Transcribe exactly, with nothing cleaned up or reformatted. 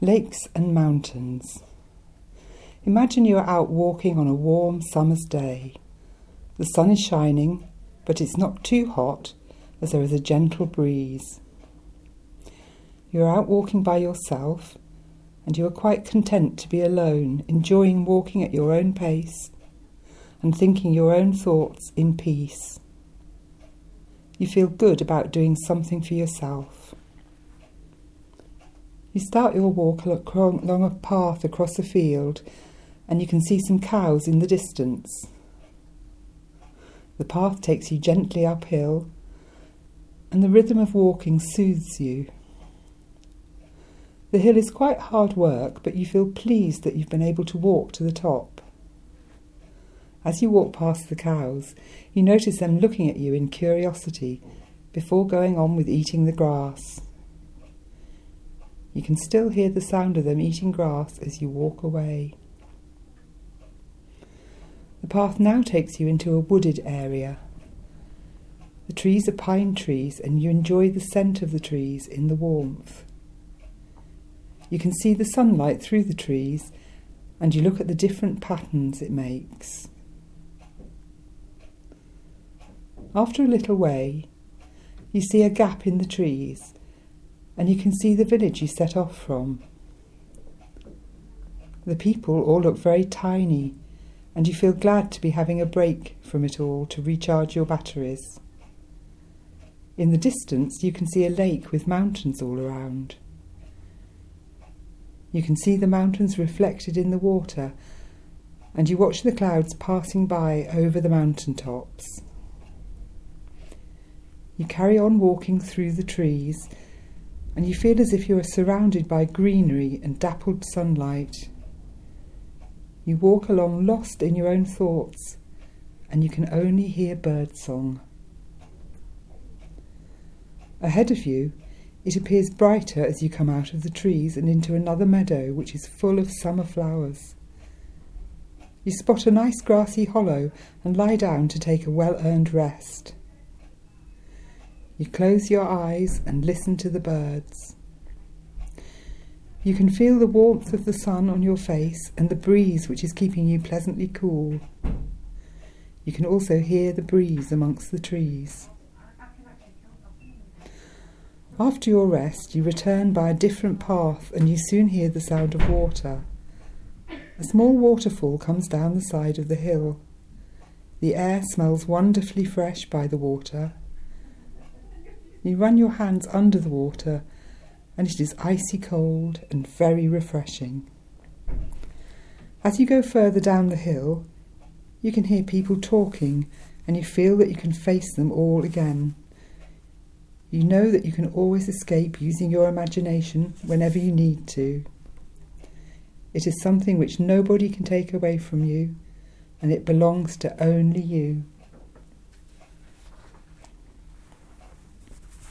Lakes and mountains. Imagine you are out walking on a warm summer's day. The sun is shining, but it's not too hot as there is a gentle breeze. You are out walking by yourself, and you are quite content to be alone, enjoying walking at your own pace and thinking your own thoughts in peace. You feel good about doing something for yourself. You start your walk along a path across a field, and you can see some cows in the distance. The path takes you gently uphill, and the rhythm of walking soothes you. The hill is quite hard work, but you feel pleased that you've been able to walk to the top. As you walk past the cows, you notice them looking at you in curiosity before going on with eating the grass. You can still hear the sound of them eating grass as you walk away. The path now takes you into a wooded area. The trees are pine trees, and you enjoy the scent of the trees in the warmth. You can see the sunlight through the trees, and you look at the different patterns it makes. After a little way, you see a gap in the trees, and you can see the village you set off from. The people all look very tiny, and you feel glad to be having a break from it all to recharge your batteries. In the distance, you can see a lake with mountains all around. You can see the mountains reflected in the water, and you watch the clouds passing by over the mountain tops. You carry on walking through the trees, and you feel as if you are surrounded by greenery and dappled sunlight. You walk along lost in your own thoughts, and you can only hear birdsong. Ahead of you, it appears brighter as you come out of the trees and into another meadow which is full of summer flowers. You spot a nice grassy hollow and lie down to take a well-earned rest. You close your eyes and listen to the birds. You can feel the warmth of the sun on your face and the breeze which is keeping you pleasantly cool. You can also hear the breeze amongst the trees. After your rest, you return by a different path and you soon hear the sound of water. A small waterfall comes down the side of the hill. The air smells wonderfully fresh by the water. You run your hands under the water, and it is icy cold and very refreshing. As you go further down the hill, you can hear people talking, and you feel that you can face them all again. You know that you can always escape using your imagination whenever you need to. It is something which nobody can take away from you, and it belongs to only you.